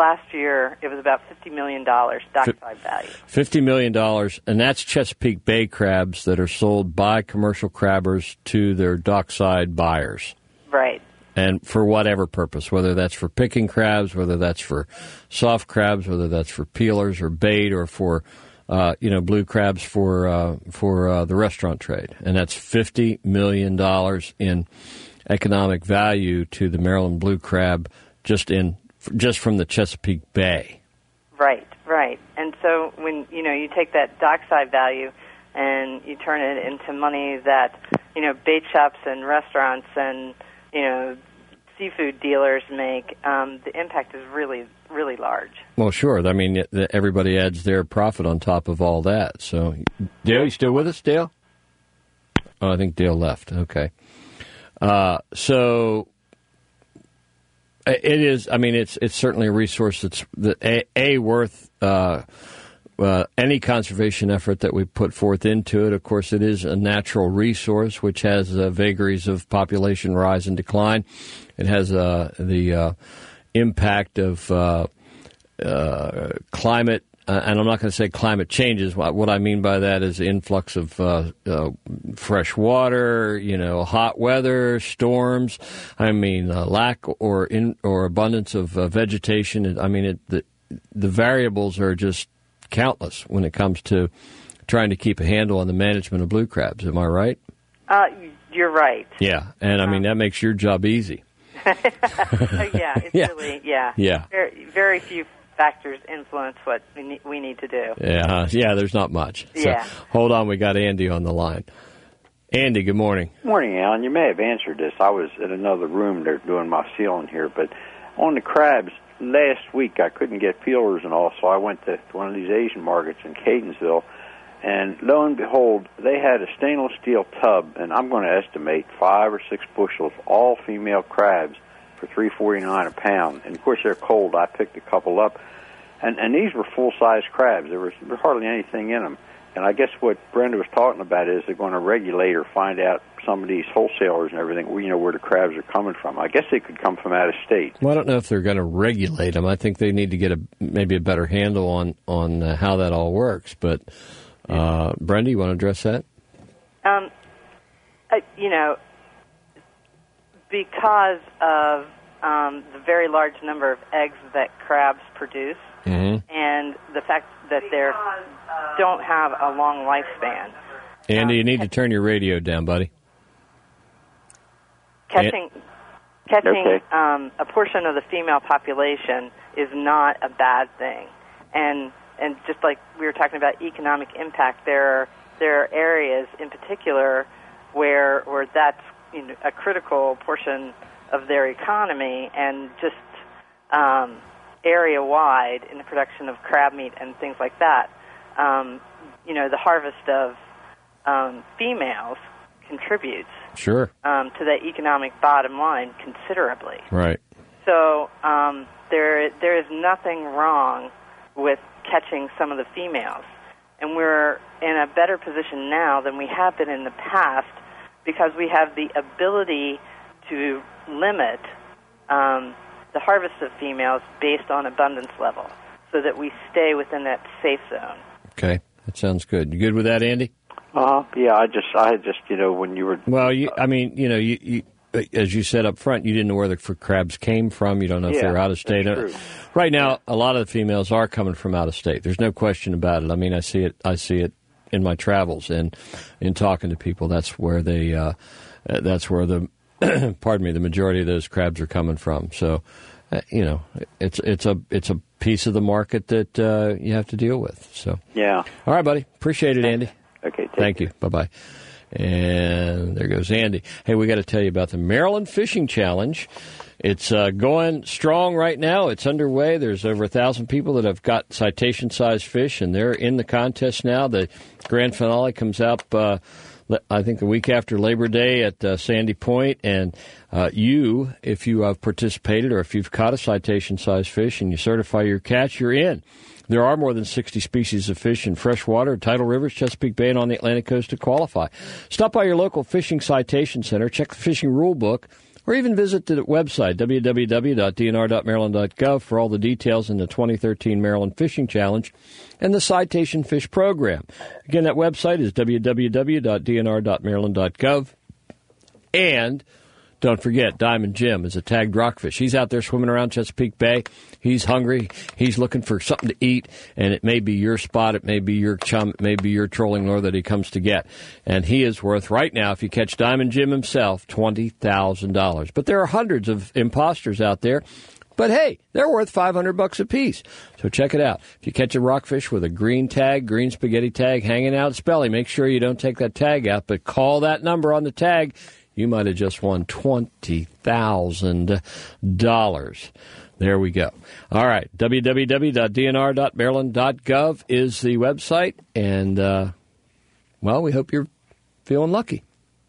last year it was about fifty million dollars dockside value. fifty million dollars, and that's Chesapeake Bay crabs that are sold by commercial crabbers to their dockside buyers. Right. And for whatever purpose, whether that's for picking crabs, whether that's for soft crabs, whether that's for peelers or bait, or for uh, you know blue crabs for uh, for uh, the restaurant trade, and that's fifty million dollars in economic value to the Maryland blue crab just in just from the Chesapeake Bay. Right, right. And so when you know you take that dockside value and you turn it into money that you know bait shops and restaurants and you know, seafood dealers make, um, the impact is really, really large. Well, sure. I mean, everybody adds their profit on top of all that. So, Dale, you still with us, Dale? Oh, I think Dale left. Okay. Uh, so, it is, I mean, it's it's certainly a resource that's that a, a worth uh, uh, any conservation effort that we put forth into it. Of course, it is a natural resource which has uh, vagaries of population rise and decline. It has uh, the uh, impact of uh, uh, climate, uh, and I'm not going to say climate changes. What, what I mean by that is the influx of uh, uh, fresh water, you know, hot weather, storms. I mean, uh, lack or in, or abundance of uh, vegetation. I mean, it, the the variables are just countless when it comes to trying to keep a handle on the management of blue crabs. Am I right? Uh, you're right. Yeah, and I mean, that makes your job easy. yeah, it's Yeah. really, yeah. Yeah. Very, very few factors influence what we need, we need to do. Yeah, uh, yeah, there's not much. So, Yeah. hold on, we got Andy on the line. Andy, good morning. Morning, Alan. You may have answered this. I was in another room. They're doing my sealing here. But on the crabs, last week I couldn't get peelers and all, so I went to one of these Asian markets in Catonsville, and lo and behold, they had a stainless steel tub, and I'm going to estimate five or six bushels, all female crabs, for three forty-nine a pound. And of course, they're cold. I picked a couple up, and and these were full-size crabs. There was hardly anything in them. And I guess what Brenda was talking about is they're going to regulate or find out some of these wholesalers and everything, you know, where the crabs are coming from. I guess they could come from out of state. Well, I don't know if they're going to regulate them. I think they need to get a maybe a better handle on on uh, how that all works. But uh, Brenda, you want to address that? Um, uh, you know, because of um, the very large number of eggs that crabs produce, Mm-hmm. and the fact that they don't have a long lifespan. Andy, you need to turn your radio down, buddy. Catching catching Okay. um, a portion of the female population is not a bad thing, and and just like we were talking about economic impact, there are, there are areas in particular where where that's you know, a critical portion of their economy, and just um, area-wide in the production of crab meat and things like that. Um, you know, the harvest of um, females contributes Sure. um, to the economic bottom line considerably. Right. So um, there, there is nothing wrong with catching some of the females, and we're in a better position now than we have been in the past because we have the ability to limit um, the harvest of females based on abundance level, so that we stay within that safe zone. Okay, that sounds good. You good with that, Andy? Uh, yeah, I just, I just, you know, when you were... Well, you, I mean, you know, you, you, as you said up front, you didn't know where the f- crabs came from. You don't know if Yeah, they're out of state. that's true. Right now, a lot of the females are coming from out of state. There's no question about it. I mean, I see it. I see it in my travels and in talking to people. That's where they. Uh, that's where the. pardon me. The majority of those crabs are coming from. So, uh, you know, it's it's a it's a piece of the market that uh, you have to deal with. So. Yeah. All right, buddy. Appreciate it, Andy. Okay. Thank you. Bye bye. And there goes Andy. Hey, we got to tell you about the Maryland Fishing Challenge. It's uh, going strong right now. It's underway. There's over a thousand people that have got citation-sized fish, and they're in the contest now. The grand finale comes up, uh, I think, the week after Labor Day at uh, Sandy Point. And uh, you, if you have participated or if you've caught a citation-sized fish and you certify your catch, you're in. There are more than sixty species of fish in freshwater, tidal rivers, Chesapeake Bay, and on the Atlantic coast to qualify. Stop by your local fishing citation center, check the fishing rule book, Or even visit the website, w w w dot d n r dot maryland dot gov, for all the details in the twenty thirteen Maryland Fishing Challenge and the Citation Fish Program. Again, that website is w w w dot d n r dot maryland dot gov. And don't forget, Diamond Jim is a tagged rockfish. He's out there swimming around Chesapeake Bay. He's hungry. He's looking for something to eat, and it may be your spot. It may be your chum. It may be your trolling lure that he comes to get. And he is worth, right now, if you catch Diamond Jim himself, twenty thousand dollars. But there are hundreds of imposters out there. But, hey, they're worth five hundred bucks a piece. So check it out. If you catch a rockfish with a green tag, green spaghetti tag hanging out its belly, make sure you don't take that tag out, but call that number on the tag. You might have just won twenty thousand dollars. There we go. All right. w w w dot d n r dot maryland dot gov is the website. And, uh, well, we hope you're feeling lucky.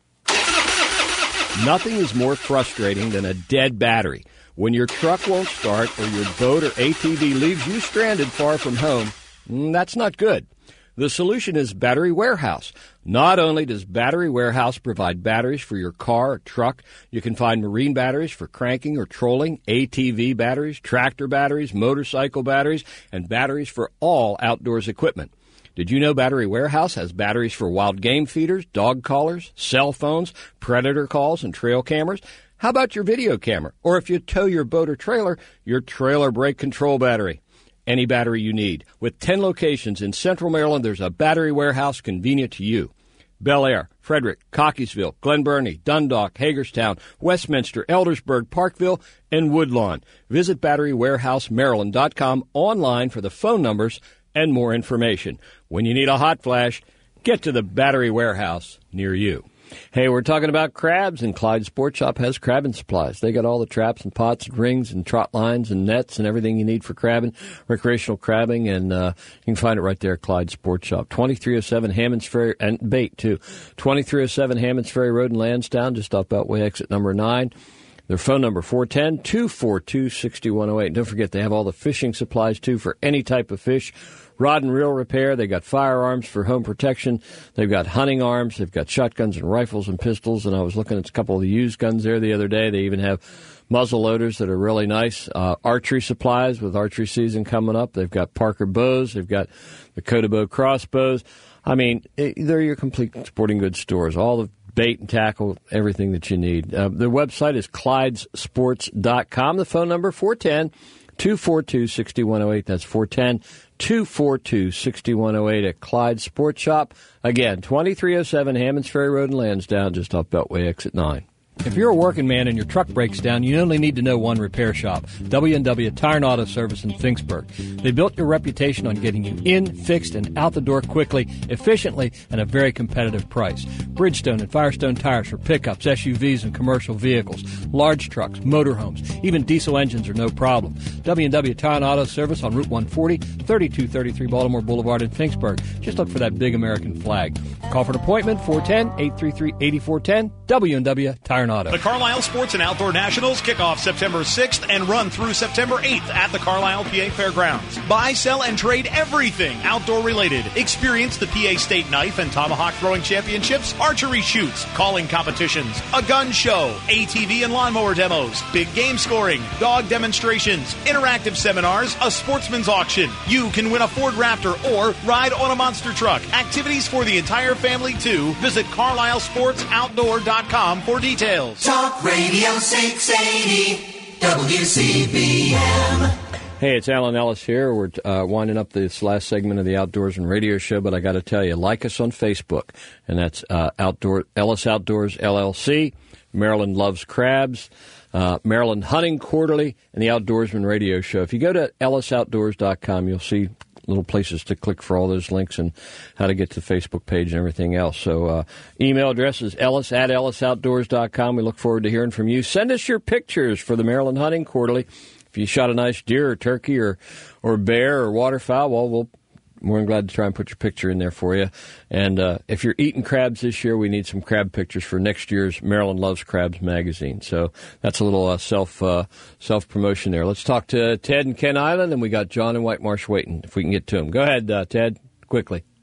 Nothing is more frustrating than a dead battery. When your truck won't start or your boat or A T V leaves you stranded far from home, that's not good. The solution is Battery Warehouse. Not only does Battery Warehouse provide batteries for your car or truck, you can find marine batteries for cranking or trolling, A T V batteries, tractor batteries, motorcycle batteries, and batteries for all outdoors equipment. Did you know Battery Warehouse has batteries for wild game feeders, dog collars, cell phones, predator calls, and trail cameras? How about your video camera? Or if you tow your boat or trailer, your trailer brake control battery. Any battery you need. With ten locations in Central Maryland, there's a Battery Warehouse convenient to you. Bel Air, Frederick, Cockeysville, Glen Burnie, Dundalk, Hagerstown, Westminster, Eldersburg, Parkville, and Woodlawn. Visit battery warehouse maryland dot com online for the phone numbers and more information. When you need a hot flash, get to the Battery Warehouse near you. Hey, we're talking about crabs, and Clyde Sport Shop has crabbing supplies. They got all the traps and pots and rings and trot lines and nets and everything you need for crabbing, recreational crabbing, and uh, you can find it right there at Clyde Sport Shop. twenty-three oh seven Hammonds Ferry, and bait, too. twenty-three oh seven Hammonds Ferry Road in Lansdowne, just off Beltway exit number nine. Their phone number, four one zero, two four two, six one zero eight. And don't forget, they have all the fishing supplies, too, for any type of fish. Rod and reel repair. They got firearms for home protection. They've got hunting arms. They've got shotguns and rifles and pistols. And I was looking at a couple of the used guns there the other day. They even have muzzle loaders that are really nice. Uh, archery supplies with archery season coming up. They've got Parker bows. They've got the Kodabow crossbows. I mean, it, they're your complete sporting goods stores. All the bait and tackle, everything that you need. Uh, their website is clydes sports dot com. The phone number, four one zero, two four two, six one zero eight. That's four one zero, two four two, six one zero eight at Clyde Sports Shop. Again, twenty-three oh seven Hammonds Ferry Road in Lansdowne, just off Beltway exit nine. If you're a working man and your truck breaks down, you only need to know one repair shop, W and W Tire and Auto Service in Finksburg. They built your reputation on getting you in, fixed, and out the door quickly, efficiently, and at a very competitive price. Bridgestone and Firestone tires for pickups, S U Vs, and commercial vehicles, large trucks, motorhomes, even diesel engines are no problem. W and W Tire and Auto Service on Route one forty, thirty-two thirty-three Baltimore Boulevard in Finksburg. Just look for that big American flag. Call for an appointment, four one zero, eight three three, eight four one zero, W and W Tire and Auto. The Carlisle Sports and Outdoor Nationals kick off September sixth and run through September eighth at the Carlisle P A Fairgrounds. Buy, sell, and trade everything outdoor related. Experience the P A State Knife and Tomahawk Throwing Championships, archery shoots, calling competitions, a gun show, A T V and lawnmower demos, big game scoring, dog demonstrations, interactive seminars, a sportsman's auction. You can win a Ford Raptor or ride on a monster truck. Activities for the entire family too. Visit carlisle sports outdoor dot com for details. Talk Radio six eighty W C B M. Hey, it's Alan Ellis here. We're uh, winding up this last segment of the Outdoors and Radio Show, but I got to tell you, like us on Facebook, and that's uh, Outdoor Ellis Outdoors L L C, Maryland Loves Crabs, uh, Maryland Hunting Quarterly, and the Outdoorsman Radio Show. If you go to ellis outdoors dot com, you'll see little places to click for all those links and how to get to the Facebook page and everything else. So uh, email address is ellis at ellis outdoors dot com. We look forward to hearing from you. Send us your pictures for the Maryland Hunting Quarterly. If you shot a nice deer or turkey or, or bear or waterfowl, well, we'll more than glad to try and put your picture in there for you. And uh, if you're eating crabs this year, we need some crab pictures for next year's Maryland Loves Crabs magazine. So that's a little uh, self uh, self promotion there. Let's talk to Ted in Kent Island, and we got John in White Marsh waiting. If we can get to him, go ahead, uh, Ted, quickly.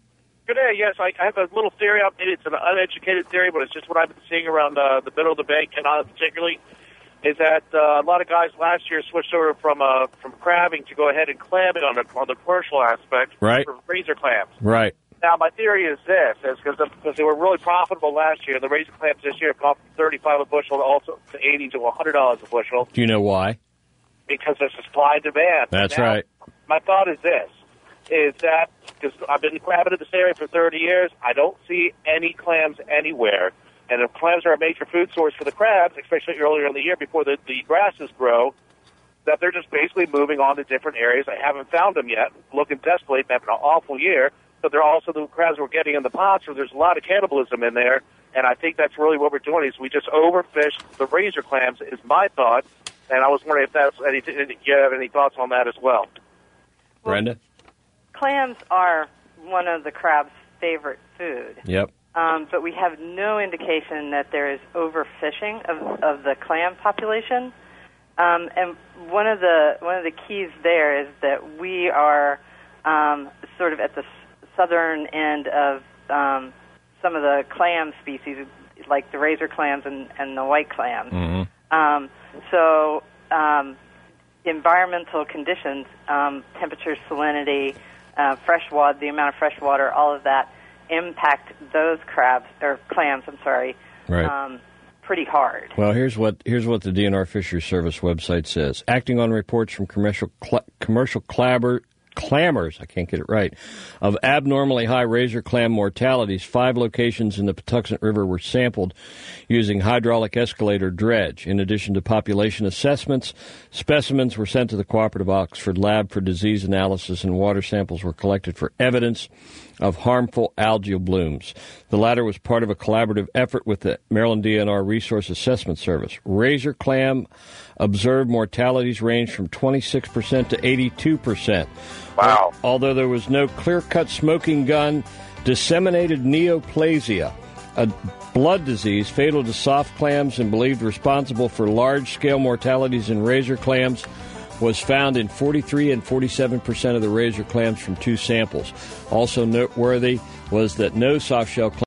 Good day. Yes, I, I have a little theory. Maybe it's an uneducated theory, but it's just what I've been seeing around uh, the middle of the bay, Canada particularly, is that uh, a lot of guys last year switched over from uh, from crabbing to go ahead and clamming on the on the commercial aspect Right. for razor clams. Right. Now, my theory is this: is because because they were really profitable last year, the razor clams this year have gone from thirty-five a bushel to also to eighty to a hundred dollars a bushel Do you know why? because there's a supply and demand. That's Now, right. My thought is this: is that because I've been crabbing in this area for thirty years, I don't see any clams anywhere. And if clams are a major food source for the crabs, especially earlier in the year before the, the grasses grow, that they're just basically moving on to different areas. I haven't found them yet, looking desperate, having an awful year. But they're also the crabs we're getting in the pots, where there's a lot of cannibalism in there. And I think that's really what we're doing is we just overfish the razor clams, is my thought. And I was wondering if that's any, if you have any thoughts on that as well. Brenda? Clams are one of the crab's favorite food. Yep. Um, but we have no indication that there is overfishing of, of the clam population. Um, and one of the one of the keys there is that we are um, sort of at the s- southern end of um, some of the clam species, like the razor clams and, and the white clams. Mm-hmm. Um, so um, environmental conditions, um, temperature, salinity, uh, fresh water, the amount of fresh water, all of that impact those crabs or clams. I'm sorry, Right. um, pretty hard. Well, here's what here's what the D N R Fisheries Service website says. Acting on reports from commercial cl- commercial clabber, clammers, I can't get it right, of abnormally high razor clam mortalities, five locations in the Patuxent River were sampled using hydraulic escalator dredge. In addition to population assessments, specimens were sent to the Cooperative Oxford Lab for disease analysis, and water samples were collected for evidence of harmful algal blooms. The latter was part of a collaborative effort with the Maryland D N R Resource Assessment Service. Razor clam observed mortalities range from twenty-six percent to eighty-two percent. Wow. Although there was no clear-cut smoking gun, disseminated neoplasia, a blood disease fatal to soft clams and believed responsible for large-scale mortalities in razor clams, was found in forty-three and forty-seven percent of the razor clams from two samples. Also noteworthy was that no soft-shell clams